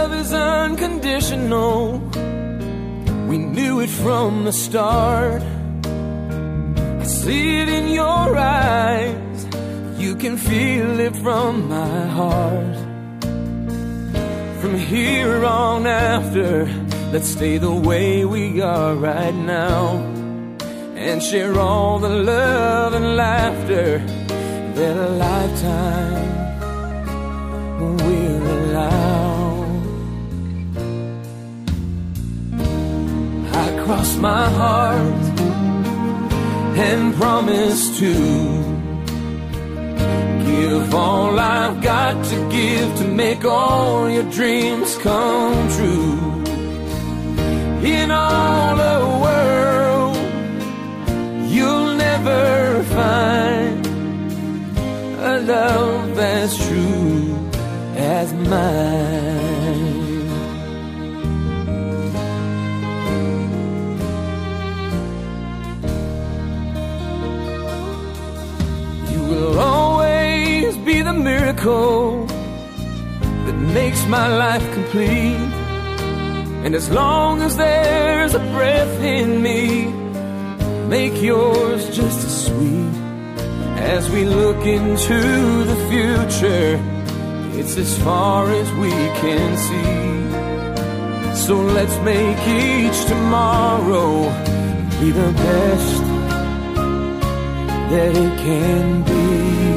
love is unconditional. We knew it from the start. I see it in your eyes. You can feel it from my heart. From here on after, let's stay the way we are right now, and share all the love and laughter that a lifetime will allow. I cross my heart and promise to give all I've got to give to make all your dreams come true. In all the world, you'll never find a love as true as mine. You will always be the miracle that makes my life complete. And as long as there's a breath in me, make yours just as sweet. As we look into the future, it's as far as we can see. So let's make each tomorrow be the best that it can be.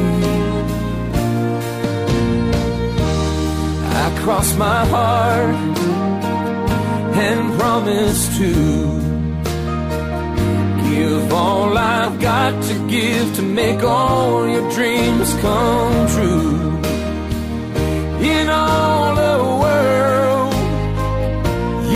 I cross my heart and promise to give all I've got to give to make all your dreams come true. In all